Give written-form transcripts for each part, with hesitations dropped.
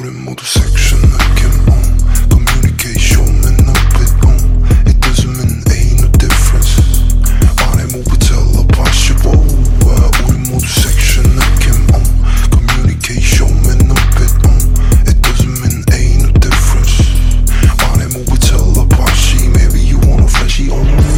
우린 모두 섹션 느낌 communication man up it it doesn't mean ain't no difference 말해 모두 telepathy 우린 모두 섹션 느낌 communication man up it doesn't mean ain't no difference 말해 모두 telepathy maybe you want a flashy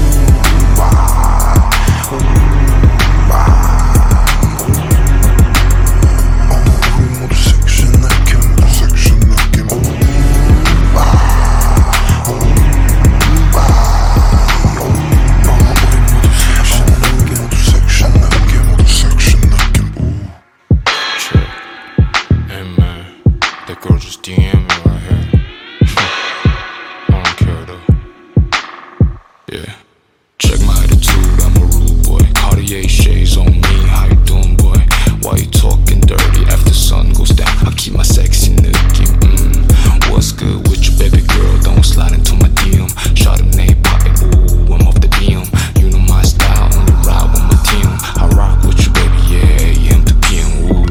That girl just DM me right here. I don't care though. Yeah. Check my attitude, I'm a rude boy. Cartier shades on me, how you doing, boy? Why you talking dirty after sun goes down? I keep my sexy 느낌. What's good with you, baby girl? Don't slide into my DM. Shot a name popping, ooh, I'm off the DM. You know my style, only ride with my team. I rock with you, baby, yeah, AM to PM, ooh.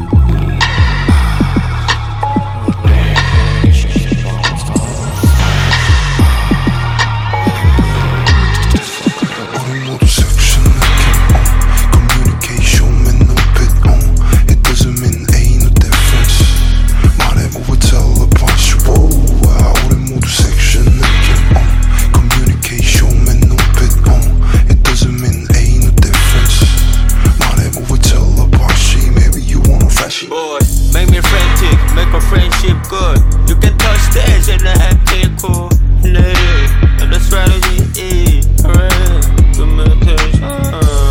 Boy, make me frantic, make our friendship good. You can touch stage and I have to cool. Nah, and the strategy is alright. Communication.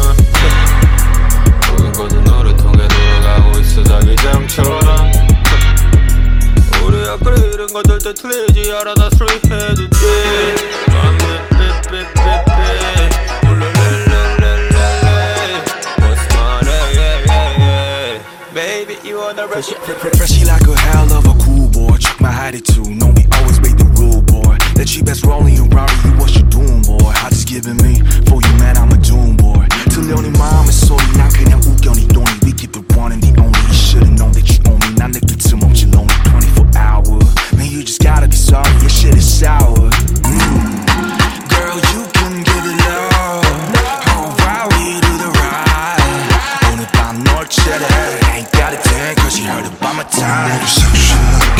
모든 것은 너를 통해 돌아가고 있어 자기장처럼. 우리가 그리는 것들도 틀리지 않아 나 straight headed Baby, you on the rush. Freshy like a hell of a cool boy. Check my attitude, know we always break the rule, boy. That cheap ass rolling and Rari, you what you doing, boy? I just giving me for you, man, I'm a doom boy. 들려오니 마음의 소리, 난 그냥 우겨니 돈이. We keep it one and the only. You should've known that you own me. 난 느낄 틈 없지 lonely 24 hour. Man, you just gotta be sorry, your shit is sour. Girl, you can give it love. Oh, wow, we do the ride. 오늘 밤 널 채래. Ain't got a thing, cause you heard about my time. section